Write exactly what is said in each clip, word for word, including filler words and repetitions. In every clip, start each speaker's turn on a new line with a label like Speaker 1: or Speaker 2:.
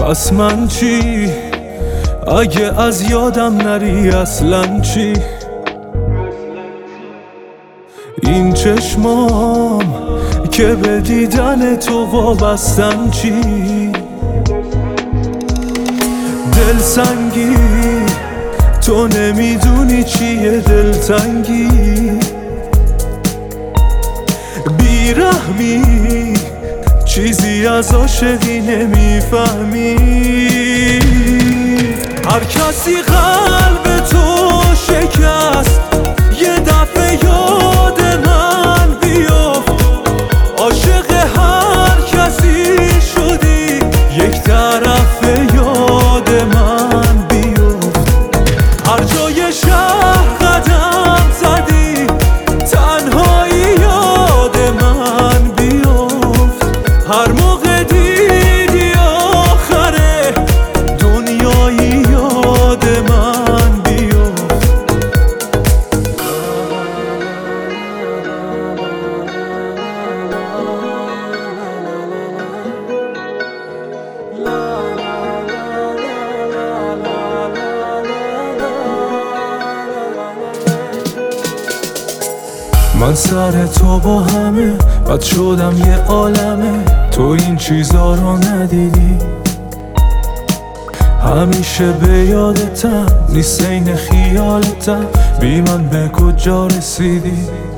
Speaker 1: پس من چی؟ اگه از یادم نری اصلا چی؟ این چشمام که به دیدن تو وابستن چی؟ دلسنگی تو نمیدونی چیه دلتنگی، بیرحمی چیزی از عاشقی نمیفهمی. هر کسی قلب تو شکست یه دفعه یاد من بیفت، عاشق هر کسی شدی یک طرف یاد من بیفت. هر جای شهر قدم زدی تنهایی یاد من بیفت، هر موقع دیدی آخره دنیایی یاد من بیفت. من سر تو با همه بد شدم یه عالمه، تو این چیزا رو ندیدی. همیشه به یادتم نیست این خیالتم، بی من به کجا رسیدی.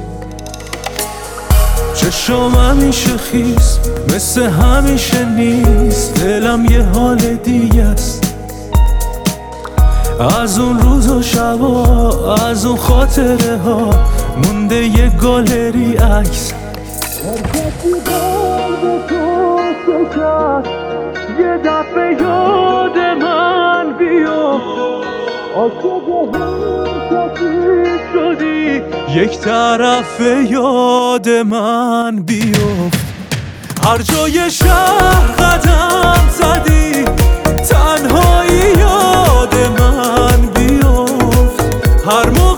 Speaker 1: چشم همیشه خیس مثل همیشه نیست، دلم یه حال دیگه است. از اون روز و شبا از اون خاطره ها مونده یه گالری عکس. هر کسی قلب تو شکست یه دفعه یاد من بیفت، عاشق هر کسی شدی یک طرف یاد من بیفت. هر جای شهر قدم زدی تنهایی یاد من بیفت، هر موقع